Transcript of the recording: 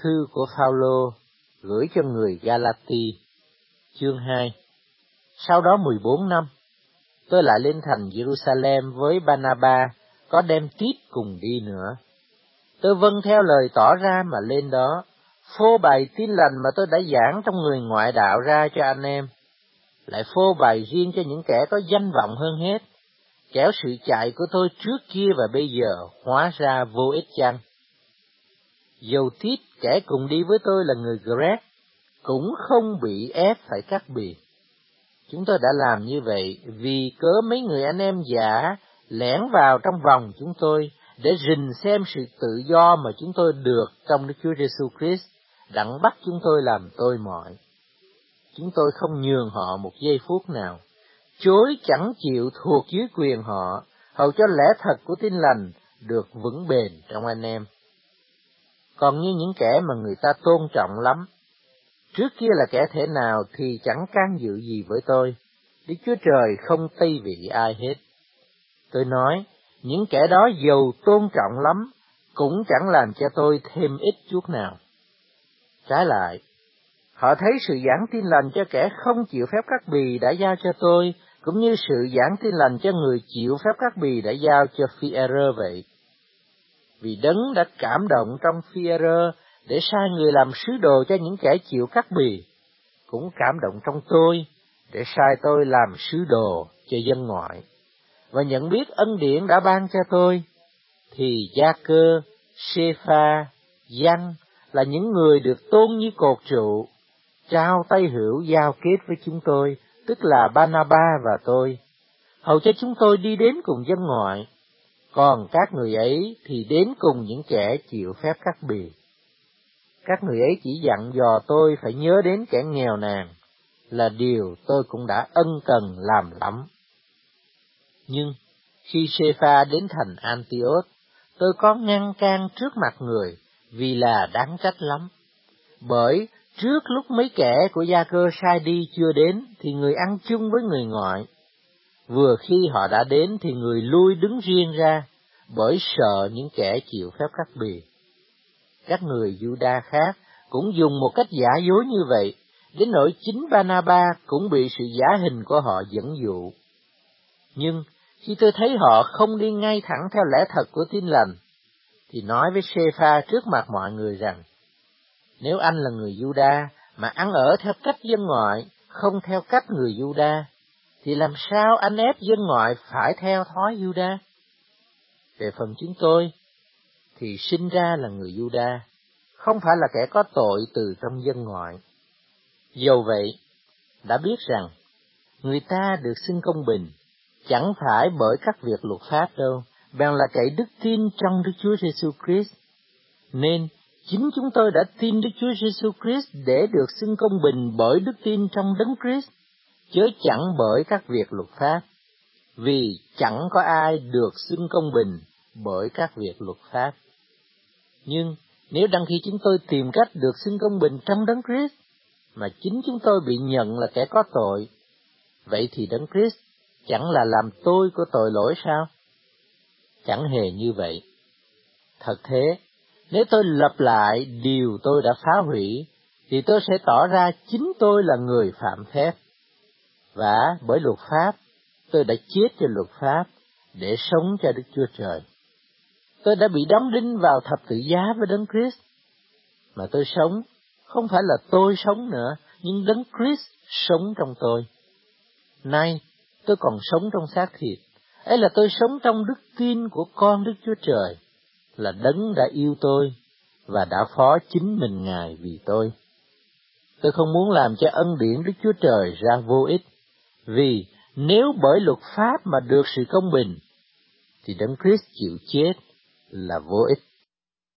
thư của Phaolô gửi cho người Galati, chương 2. Sau đó 14 năm, tôi lại lên thành Jerusalem với Barnabas, có đem Tít cùng đi nữa. Tôi vâng theo lời tỏ ra mà lên đó, phô bày tin lành mà tôi đã giảng trong người ngoại đạo ra cho anh em, lại phô bày riêng cho những kẻ có danh vọng hơn hết, kẻo sự chạy của tôi trước kia và bây giờ hóa ra vô ích chăng? Dầu Tít, kẻ cùng đi với tôi là người Gret, cũng không bị ép phải cắt bì. Chúng tôi đã làm như vậy vì cớ mấy người anh em giả lẻn vào trong vòng chúng tôi để rình xem sự tự do mà chúng tôi được trong Đức Chúa Giêsu Christ, đặng bắt chúng tôi làm tôi mọi. Chúng tôi không nhường họ một giây phút nào, chối chẳng chịu thuộc dưới quyền họ, hầu cho lẽ thật của tin lành được vững bền trong anh em. Còn như những kẻ mà người ta tôn trọng lắm, trước kia là kẻ thể nào thì chẳng can dự gì với tôi, Đức Chúa Trời không tây vị ai hết. Tôi nói, những kẻ đó dầu tôn trọng lắm, cũng chẳng làm cho tôi thêm ít chút nào. Trái lại, họ thấy sự giảng tin lành cho kẻ không chịu phép cắt bì đã giao cho tôi, cũng như sự giảng tin lành cho người chịu phép cắt bì đã giao cho Phi-e-rơ vậy. Vì Đấng đã cảm động trong Phi-e-rơ để sai người làm sứ đồ cho những kẻ chịu cắt bì, cũng cảm động trong tôi để sai tôi làm sứ đồ cho dân ngoại. Và nhận biết ân điển đã ban cho tôi, thì Gia-cơ, Sê-pha, Giăng là những người được tôn như cột trụ, trao tay hữu giao kết với chúng tôi, tức là Barnabas và tôi, hầu cho chúng tôi đi đến cùng dân ngoại, còn các người ấy thì đến cùng những kẻ chịu phép cắt bì. Các người ấy chỉ dặn dò tôi phải nhớ đến kẻ nghèo nàn, là điều tôi cũng đã ân cần làm lắm. Nhưng khi Sê-pha đến thành Antioch, tôi có ngăn can trước mặt người, vì là đáng trách lắm. Bởi trước lúc mấy kẻ của Gia-cơ sai đi chưa đến, thì người ăn chung với người ngoại. Vừa khi họ đã đến thì người lui đứng riêng ra, bởi sợ những kẻ chịu phép cắt bì. Các người Giu-đa khác cũng dùng một cách giả dối như vậy, đến nỗi chính Barnabas cũng bị sự giả hình của họ dẫn dụ. Nhưng khi tôi thấy họ không đi ngay thẳng theo lẽ thật của tin lành, thì nói với Sê-pha trước mặt mọi người rằng, nếu anh là người Giu-đa mà ăn ở theo cách dân ngoại, không theo cách người Giu-đa, thì làm sao anh ép dân ngoại phải theo thói Giu-đa? Về phần chúng tôi, thì sinh ra là người Giu-đa, không phải là kẻ có tội từ trong dân ngoại. Dầu vậy, đã biết rằng, người ta được xưng công bình, chẳng phải bởi các việc luật pháp đâu, bèn là cậy đức tin trong Đức Chúa Giêsu Christ. Nên, chính chúng tôi đã tin Đức Chúa Giêsu Christ để được xưng công bình bởi đức tin trong Đấng Christ, chớ chẳng bởi các việc luật pháp, vì chẳng có ai được xưng công bình bởi các việc luật pháp. Nhưng nếu đăng khi chúng tôi tìm cách được xưng công bình trong Đấng Christ, mà chính chúng tôi bị nhận là kẻ có tội, vậy thì Đấng Christ chẳng là làm tôi của tội lỗi sao? Chẳng hề như vậy. Thật thế, nếu tôi lập lại điều tôi đã phá hủy, thì tôi sẽ tỏ ra chính tôi là người phạm phép. Và bởi luật pháp, tôi đã chết cho luật pháp để sống cho Đức Chúa Trời. Tôi đã bị đóng đinh vào thập tự giá với Đấng Christ, mà tôi sống không phải là tôi sống nữa, nhưng Đấng Christ sống trong tôi. Nay, tôi còn sống trong xác thịt, ấy là tôi sống trong đức tin của con Đức Chúa Trời, là Đấng đã yêu tôi và đã phó chính mình Ngài vì tôi. Tôi không muốn làm cho ân điển Đức Chúa Trời ra vô ích, vì nếu bởi luật pháp mà được sự công bình, thì Đấng Christ chịu chết là vô ích.